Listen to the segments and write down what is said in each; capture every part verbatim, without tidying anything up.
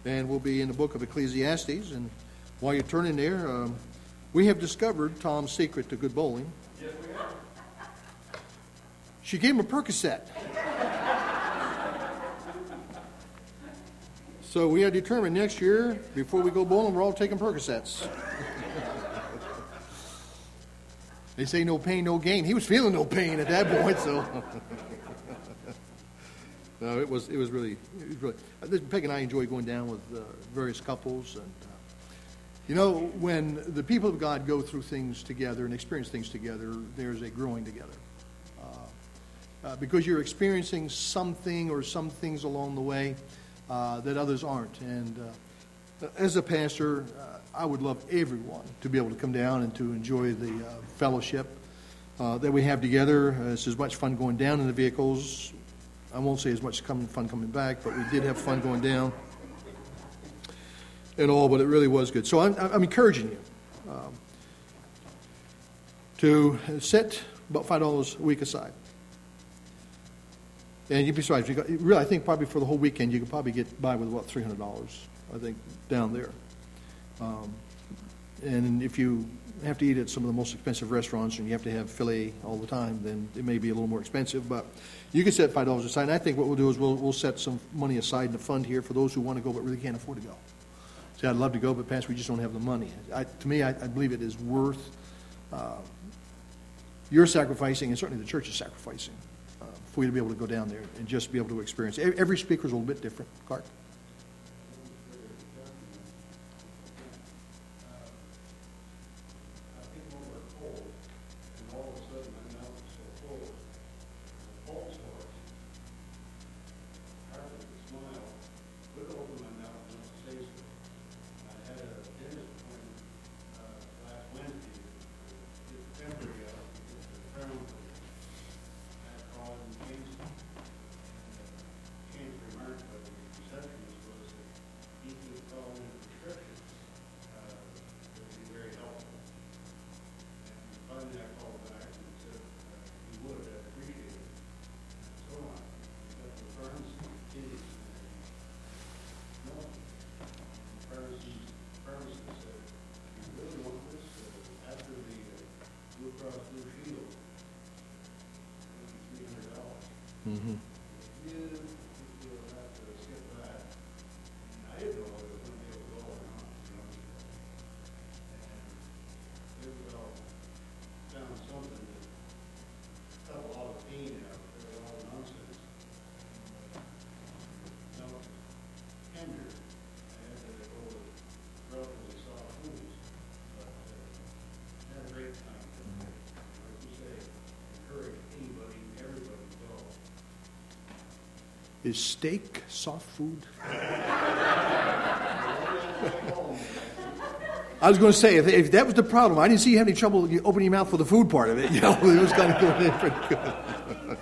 And we'll be in the book of Ecclesiastes. And while you're turning there, um, we have discovered Tom's secret to good bowling. Yes, we have. She gave him a Percocet. So we are determined next year, before we go bowling, we're all taking Percocets. They say no pain, no gain. He was feeling no pain at that point, so... No, it was it was really, it was really Peg and I enjoy going down with uh, various couples. And, uh, you know, when the people of God go through things together and experience things together, there's a growing together. Uh, uh, because you're experiencing something or some things along the way uh, that others aren't. And uh, as a pastor, uh, I would love everyone to be able to come down and to enjoy the uh, fellowship uh, that we have together. Uh, it's as much fun going down in the vehicles. I won't say as much fun coming back, but we did have fun going down and all, but it really was good. So I'm, I'm encouraging you um, to set about five dollars a week aside. And you'd be surprised. You got, really, I think probably for the whole weekend, you could probably get by with about three hundred dollars, I think, down there. Um, and if you have to eat at some of the most expensive restaurants and you have to have filet all the time, then it may be a little more expensive. But you can set five dollars aside. And I think what we'll do is we'll, we'll set some money aside in the fund here for those who want to go but really can't afford to go. See, I'd love to go, but Pastor, we just don't have the money. I, to me, I, I believe it is worth uh, your sacrificing, and certainly the church is sacrificing, uh, for you to be able to go down there and just be able to experience it. Every speaker is a little bit different. Clark? Mm-hmm. Is steak soft food? I was going to say, if, if that was the problem, I didn't see you have any trouble opening your mouth for the food part of it. You know, it was kind of going in pretty good.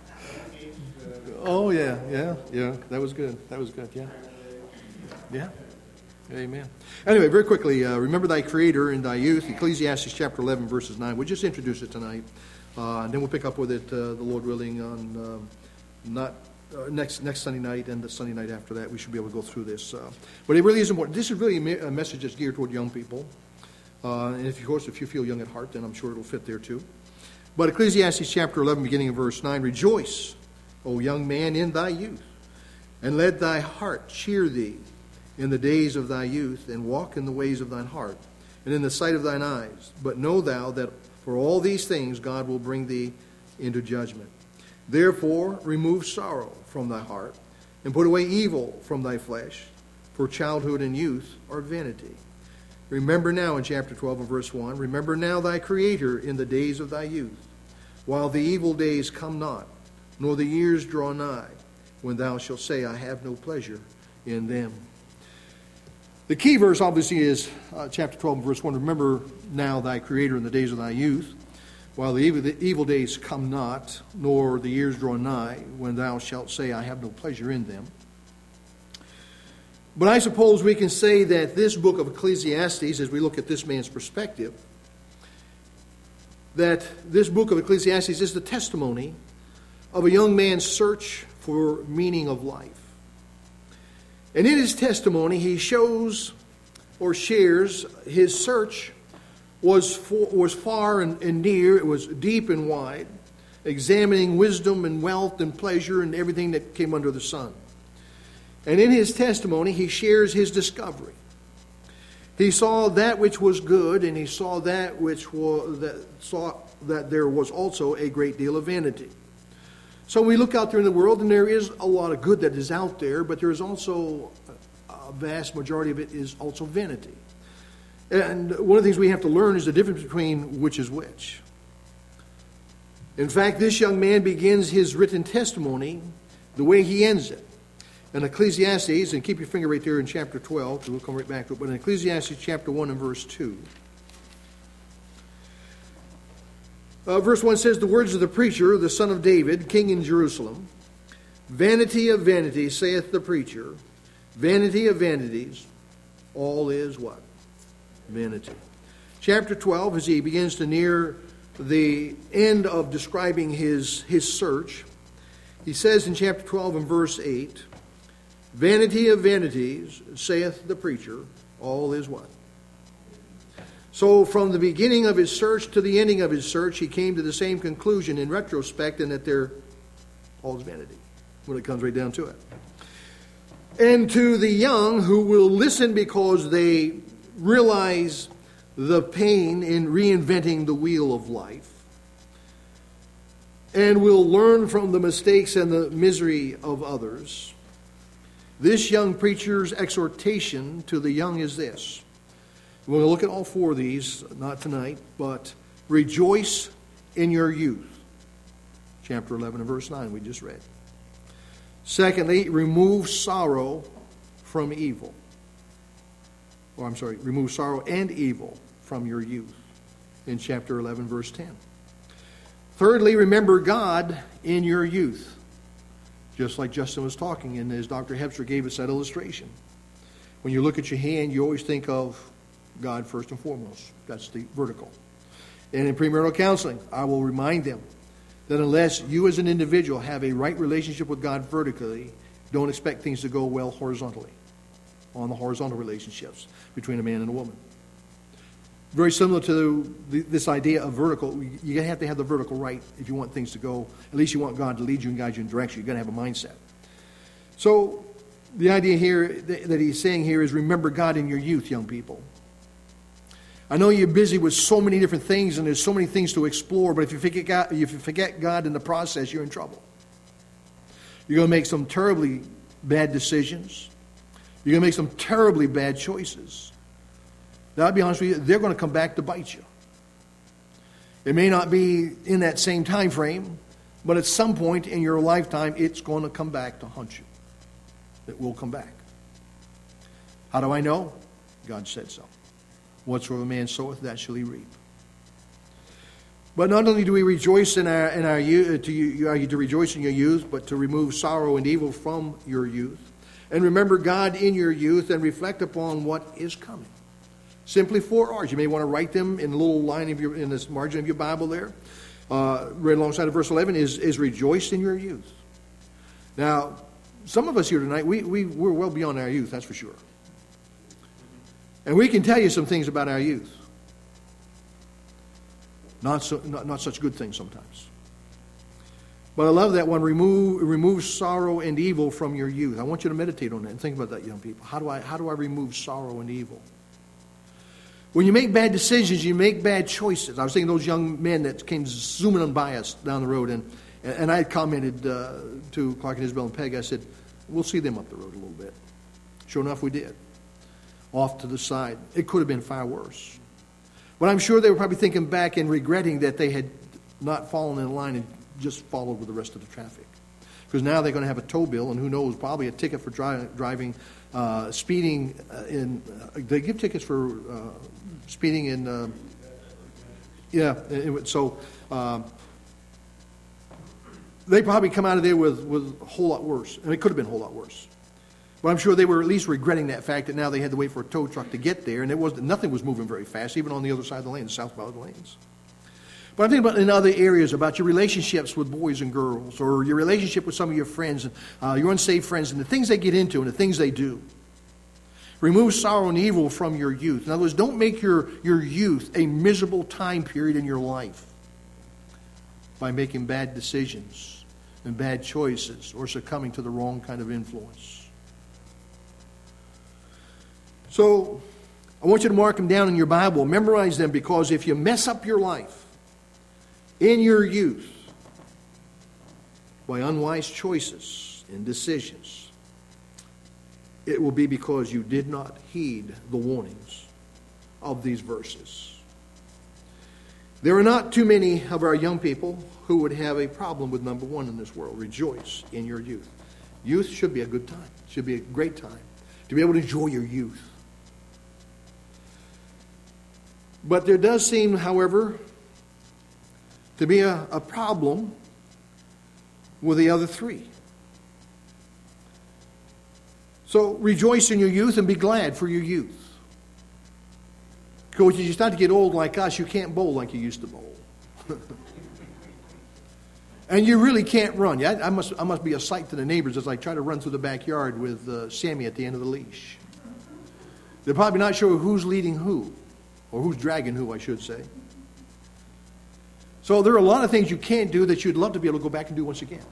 Oh, yeah, yeah, yeah. That was good. That was good, yeah. Yeah. Amen. Anyway, very quickly, uh, remember thy Creator in thy youth, Ecclesiastes chapter eleven, verses nine. We'll just introduce it tonight, uh, and then we'll pick up with it, uh, the Lord willing, on um, not... Uh, next next Sunday night and the Sunday night after that. We should be able to go through this. Uh, but it really is important. This is really a, me- a message that's geared toward young people. Uh, and if, of course, if you feel young at heart, then I'm sure it'll fit there too. But Ecclesiastes chapter eleven, beginning of verse nine, rejoice, O young man, in thy youth, and let thy heart cheer thee in the days of thy youth, and walk in the ways of thine heart, and in the sight of thine eyes. But know thou that for all these things God will bring thee into judgment. Therefore, remove sorrow from thy heart, and put away evil from thy flesh, for childhood and youth are vanity. Remember now, in chapter twelve and verse one, remember now thy Creator in the days of thy youth, while the evil days come not, nor the years draw nigh, when thou shalt say, I have no pleasure in them. The key verse, obviously, is uh, chapter twelve and verse one, remember now thy Creator in the days of thy youth, while the evil, the evil days come not, nor the years draw nigh, when thou shalt say, I have no pleasure in them. But I suppose we can say that this book of Ecclesiastes, as we look at this man's perspective, that this book of Ecclesiastes is the testimony of a young man's search for meaning of life. And in his testimony, he shows or shares his search was for, was far and, and near. It was deep and wide, examining wisdom and wealth and pleasure and everything that came under the sun. And in his testimony, he shares his discovery. He saw that which was good, and he saw that which was that saw that there was also a great deal of vanity. So we look out there in the world, and there is a lot of good that is out there, but there is also a vast majority of it is also vanity. And one of the things we have to learn is the difference between which is which. In fact, this young man begins his written testimony the way he ends it. In Ecclesiastes, and keep your finger right there in chapter twelve, because we'll come right back to it, but in Ecclesiastes chapter one and verse two. Uh, verse one says, the words of the preacher, the son of David, king in Jerusalem. Vanity of vanities, saith the preacher. Vanity of vanities, all is what? Vanity. Chapter twelve, as he begins to near the end of describing his, his search, he says in chapter twelve and verse eight, vanity of vanities, saith the preacher, all is what? So from the beginning of his search to the ending of his search, he came to the same conclusion in retrospect, and that they're all is vanity, when it comes right down to it. And to the young who will listen because they realize the pain in reinventing the wheel of life, and will learn from the mistakes and the misery of others, this young preacher's exhortation to the young is this. We're going to look at all four of these, not tonight, but rejoice in your youth. Chapter eleven and verse nine we just read. Secondly, remove sorrow from evil. Or I'm sorry, remove sorrow and evil from your youth. In chapter eleven, verse ten. Thirdly, remember God in your youth. Just like Justin was talking, and as Doctor Hebster gave us that illustration. When you look at your hand, you always think of God first and foremost. That's the vertical. And in premarital counseling, I will remind them that unless you as an individual have a right relationship with God vertically, don't expect things to go well horizontally, on the horizontal relationships between a man and a woman. Very similar to the, this idea of vertical. You have to have the vertical right if you want things to go. At least you want God to lead you and guide you in direction. You've got to have a mindset. So the idea here that he's saying here is remember God in your youth, young people. I know you're busy with so many different things and there's so many things to explore, but if you forget God, if you forget God in the process, you're in trouble. You're going to make some terribly bad decisions. You're going to make some terribly bad choices. Now, I'll be honest with you, they're going to come back to bite you. It may not be in that same time frame, but at some point in your lifetime, it's going to come back to haunt you. It will come back. How do I know? God said so. Whatsoever a man soweth, that shall he reap. But not only do we rejoice in our in our youth, to you, are you to rejoice in your youth, but to remove sorrow and evil from your youth, and remember God in your youth, and reflect upon what is coming. Simply four R's. You may want to write them in a little line of your in this margin of your Bible there. Uh, right alongside of verse eleven is is rejoice in your youth. Now, some of us here tonight, we we we're well beyond our youth, that's for sure. And we can tell you some things about our youth. Not, so, not, not such good things sometimes. But I love that one, remove, remove sorrow and evil from your youth. I want you to meditate on that and think about that, young people. How do I, how do I remove sorrow and evil? When you make bad decisions, you make bad choices. I was thinking of those young men that came zooming on by us down the road, and, and I had commented uh, to Clark and Isabel and Peg, I said, we'll see them up the road a little bit. Sure enough, we did. Off to the side. It could have been far worse. But I'm sure they were probably thinking back and regretting that they had not fallen in line and just followed with the rest of the traffic. Because now they're going to have a tow bill, and who knows, probably a ticket for dri- driving, uh, speeding uh, in, uh, they give tickets for uh, speeding in, uh, yeah, it, so uh, they probably come out of there with, with a whole lot worse, and it could have been a whole lot worse. But I'm sure they were at least regretting that fact that now they had to wait for a tow truck to get there, and it was nothing was moving very fast, even on the other side of the lane, the south side of the lanes. But I'm thinking about in other areas, about your relationships with boys and girls, or your relationship with some of your friends, uh, your unsaved friends, and the things they get into and the things they do. Remove sorrow and evil from your youth. In other words, don't make your, your youth a miserable time period in your life by making bad decisions and bad choices or succumbing to the wrong kind of influence. So, I want you to mark them down in your Bible. Memorize them, because if you mess up your life in your youth by unwise choices and decisions, it will be because you did not heed the warnings of these verses. There are not too many of our young people who would have a problem with number one in this world. Rejoice in your youth. Youth should be a good time. It should be a great time to be able to enjoy your youth. But there does seem, however, to be a, a problem with the other three. So rejoice in your youth and be glad for your youth. Because you start to get old like us, you can't bowl like you used to bowl. And you really can't run. Yeah, I must, I must be a sight to the neighbors as I try to run through the backyard with uh, Sammy at the end of the leash. They're probably not sure who's leading who. Or who's dragging who, I should say. So there are a lot of things you can't do that you'd love to be able to go back and do once again.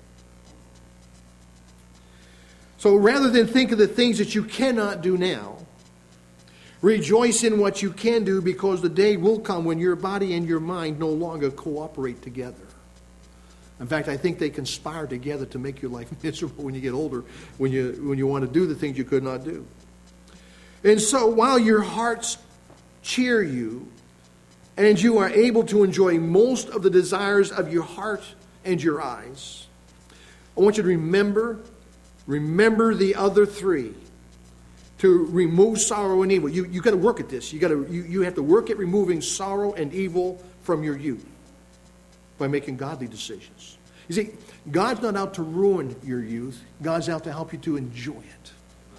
So rather than think of the things that you cannot do now, rejoice in what you can do, because the day will come when your body and your mind no longer cooperate together. In fact, I think they conspire together to make your life miserable when you get older, when you, when you want to do the things you could not do. And so while your hearts cheer you, and you are able to enjoy most of the desires of your heart and your eyes, I want you to remember, remember the other three. To remove sorrow and evil. You you got to work at this. You got to you, you have to work at removing sorrow and evil from your youth by making godly decisions. You see, God's not out to ruin your youth. God's out to help you to enjoy it.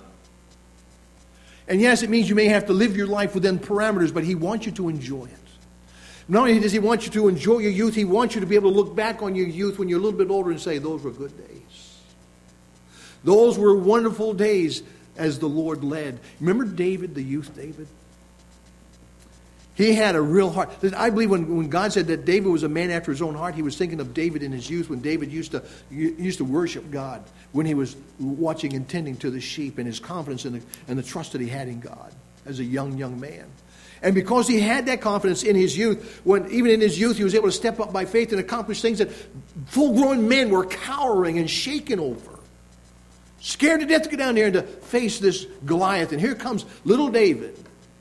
And yes, it means you may have to live your life within parameters, but He wants you to enjoy it. Not only does He want you to enjoy your youth, He wants you to be able to look back on your youth when you're a little bit older and say, those were good days. Those were wonderful days as the Lord led. Remember David, the youth David? He had a real heart. I believe when, when God said that David was a man after His own heart, He was thinking of David in his youth, when David used to used to worship God, when he was watching and tending to the sheep, and his confidence in the, and the trust that he had in God as a young, young man. And because he had that confidence in his youth, when even in his youth he was able to step up by faith and accomplish things that full-grown men were cowering and shaken over. Scared to death to go down there and to face this Goliath. And here comes little David.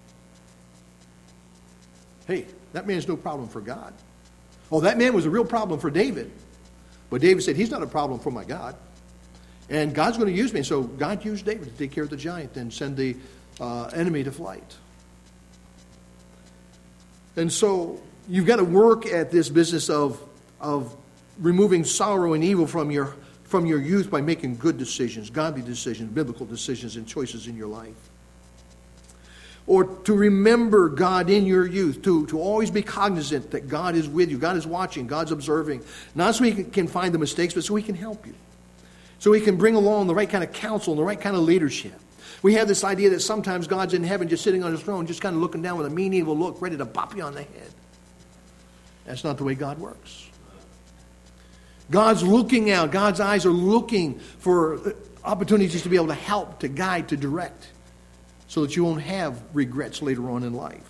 Hey, that man's no problem for God. Oh, that man was a real problem for David. But David said, he's not a problem for my God. And God's going to use me. And so God used David to take care of the giant and send the uh, enemy to flight. And so you've got to work at this business of, of removing sorrow and evil from your from your youth by making good decisions, godly decisions, biblical decisions, and choices in your life. Or to remember God in your youth, to, to always be cognizant that God is with you, God is watching, God's observing. Not so He can find the mistakes, but so He can help you. So He can bring along the right kind of counsel and the right kind of leadership. We have this idea that sometimes God's in heaven just sitting on His throne, just kind of looking down with a mean, evil look, ready to bop you on the head. That's not the way God works. God's looking out. God's eyes are looking for opportunities to be able to help, to guide, to direct, so that you won't have regrets later on in life.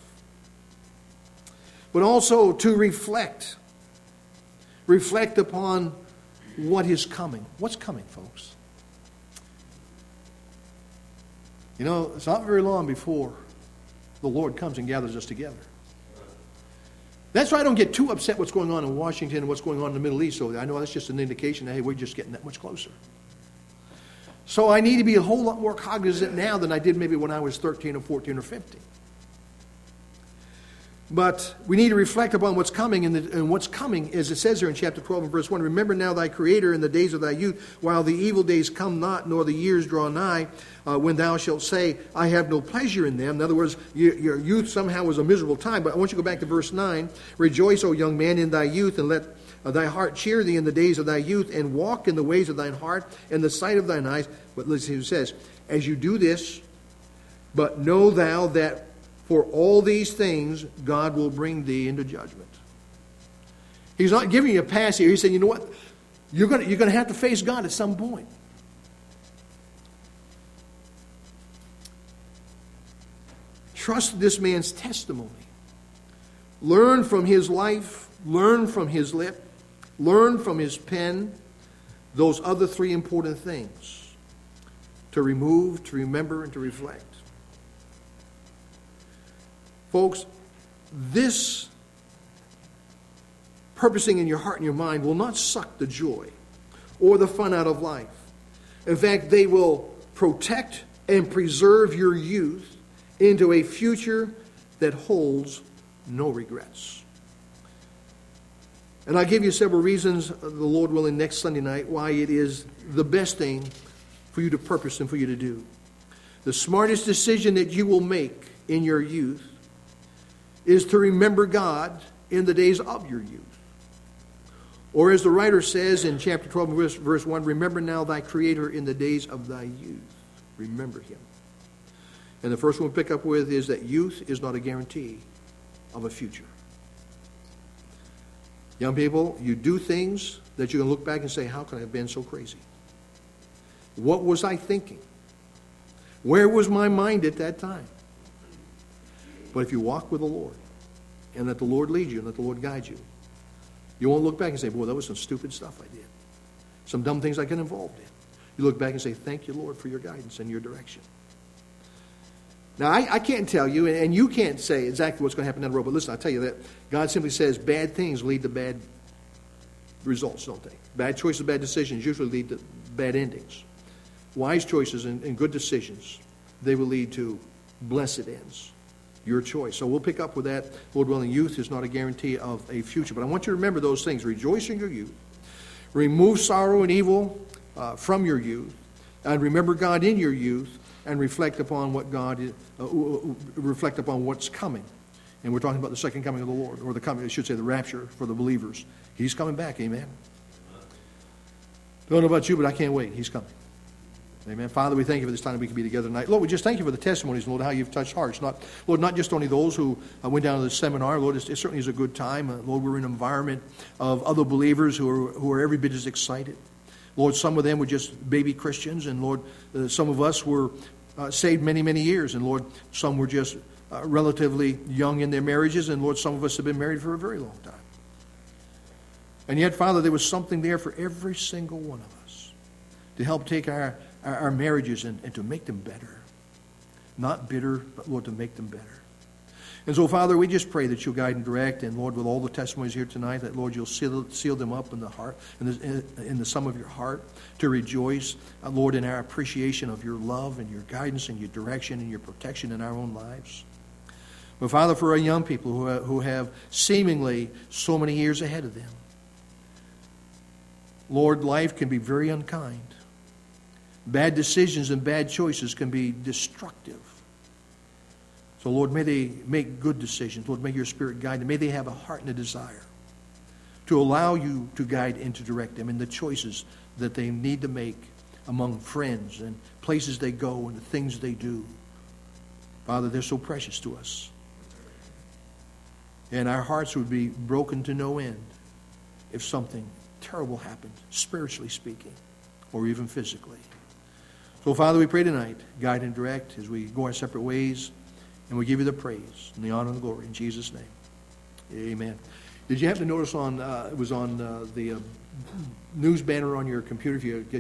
But also to reflect. Reflect upon what is coming. What's coming, folks? You know, it's not very long before the Lord comes and gathers us together. That's why I don't get too upset what's going on in Washington and what's going on in the Middle East. So I know that's just an indication that, hey, we're just getting that much closer. So I need to be a whole lot more cognizant now than I did maybe when I was thirteen or fourteen or fifteen. But we need to reflect upon what's coming, and, the, and what's coming, as it says here in chapter twelve and verse one, remember now thy Creator in the days of thy youth, while the evil days come not, nor the years draw nigh, uh, when thou shalt say, I have no pleasure in them. In other words, your, your youth somehow was a miserable time. But I want you to go back to verse nine. Rejoice, O young man, in thy youth, and let uh, thy heart cheer thee in the days of thy youth, and walk in the ways of thine heart, in the sight of thine eyes. But listen to what it says, as you do this, but know thou that for all these things, God will bring thee into judgment. He's not giving you a pass here. He's saying, you know what? You're going to, you're going to have to face God at some point. Trust this man's testimony. Learn from his life. Learn from his lip. Learn from his pen those other three important things: to remove, to remember, and to reflect. Folks, this purposing in your heart and your mind will not suck the joy or the fun out of life. In fact, they will protect and preserve your youth into a future that holds no regrets. And I'll give you several reasons, the Lord willing, next Sunday night, why it is the best thing for you to purpose and for you to do. The smartest decision that you will make in your youth is to remember God in the days of your youth. Or as the writer says in chapter twelve, verse, verse one, remember now thy Creator in the days of thy youth. Remember him. And the first one we'll pick up with is that youth is not a guarantee of a future. Young people, you do things that you can look back and say, how can I have been so crazy? What was I thinking? Where was my mind at that time? But if you walk with the Lord and let the Lord lead you and let the Lord guide you, you won't look back and say, boy, that was some stupid stuff I did. Some dumb things I got involved in. You look back and say, thank you, Lord, for your guidance and your direction. Now, I, I can't tell you, and, and you can't say exactly what's going to happen down the road, but listen, I'll tell you that God simply says bad things lead to bad results, don't they? Bad choices, bad decisions usually lead to bad endings. Wise choices and, and good decisions, they will lead to blessed ends. Your choice. So we'll pick up with that. Lord willing, youth is not a guarantee of a future. But I want you to remember those things. Rejoice in your youth. Remove sorrow and evil uh, from your youth. And remember God in your youth. And reflect upon what God is, uh, reflect upon what's coming. And we're talking about the second coming of the Lord. Or the coming, I should say the rapture for the believers. He's coming back. Amen. Don't know about you, but I can't wait. He's coming. Amen. Father, we thank you for this time that we can be together tonight. Lord, we just thank you for the testimonies, Lord, how you've touched hearts. Not, Lord, not just only those who uh, went down to the seminar. Lord, it, it certainly is a good time. Uh, Lord, we're in an environment of other believers who are, who are every bit as excited. Lord, some of them were just baby Christians. And Lord, uh, some of us were uh, saved many, many years. And Lord, some were just uh, relatively young in their marriages. And Lord, some of us have been married for a very long time. And yet, Father, there was something there for every single one of us to help take our Our, our marriages and, and to make them better. Not bitter, but Lord, to make them better. And so, Father, we just pray that you'll guide and direct, and Lord, with all the testimonies here tonight, that Lord, you'll seal, seal them up in the heart, in the, in, in the sum of your heart, to rejoice, uh, Lord, in our appreciation of your love and your guidance and your direction and your protection in our own lives. But Father, for our young people who have, who have seemingly so many years ahead of them, Lord, life can be very unkind. Bad decisions and bad choices can be destructive. So, Lord, may they make good decisions. Lord, may your Spirit guide them. May they have a heart and a desire to allow you to guide and to direct them in the choices that they need to make among friends and places they go and the things they do. Father, they're so precious to us. And our hearts would be broken to no end if something terrible happened, spiritually speaking, or even physically. So, Father, we pray tonight, guide and direct as we go our separate ways, and we give you the praise and the honor and the glory in Jesus' name. Amen. Did you happen to notice on, uh, it was on uh, the uh, news banner on your computer, if you get